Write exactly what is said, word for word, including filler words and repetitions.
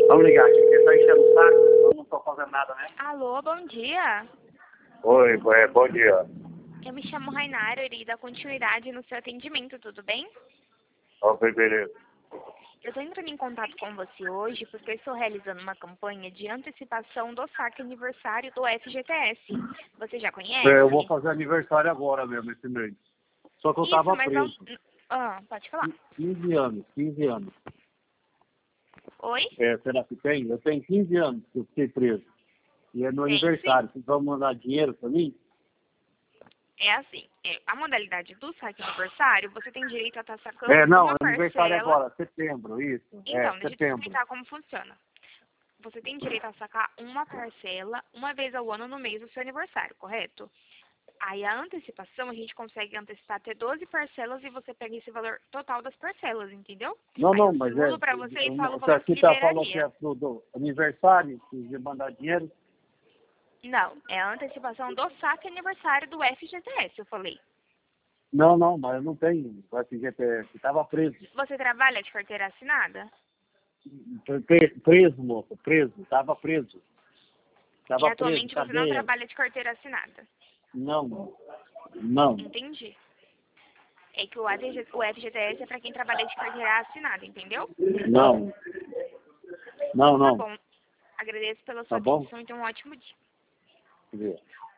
Vamos ligar aqui, porque tá enchendo o saco, eu não tô fazendo nada, né? Alô, bom dia. Oi, é, bom dia. Eu me chamo Rainara, eu irei dar continuidade no seu atendimento, tudo bem? Ok, beleza. Eu estou entrando em contato com você hoje porque eu estou realizando uma campanha de antecipação do saque aniversário do F G T S. Você já conhece? É, eu vou fazer aniversário agora mesmo, esse mês. Só que eu Isso, tava mas não... preso. Ah, pode falar. quinze anos, quinze anos. Oi? É, será que tem? Eu tenho quinze anos que eu fiquei preso. E é meu Tem, aniversário. sim. Vocês vão mandar dinheiro pra mim? É assim, é, a modalidade do saque aniversário, você tem direito a estar sacando É, não, uma aniversário parcela... agora, setembro, isso. É, Então, deixa eu te setembro. explicar como funciona. Você tem direito a sacar uma parcela uma vez ao ano no mês do seu aniversário, correto? Aí a antecipação a gente consegue antecipar até doze parcelas e você pega esse valor total das parcelas, entendeu? Não, Aí não, eu mas é. simulo pra você e falo o Você valor que aqui tá falando que liberaria. é pro do aniversário, que de mandar dinheiro. Não, é a antecipação do saque aniversário do F G T S, eu falei. Não, não, mas eu não tenho o F G T S, tava preso. Você trabalha de carteira assinada? Pre- Preso, moço, preso, tava preso. E Tava preso, atualmente você não cadeia. trabalha de carteira assinada. Não, não. Entendi. É que o F G o F G T S é pra quem trabalha de carteira assinada, entendeu? Não, não, Tá não. bom. Agradeço pela sua Tá bom? atenção e tenha um ótimo dia. Quer dizer,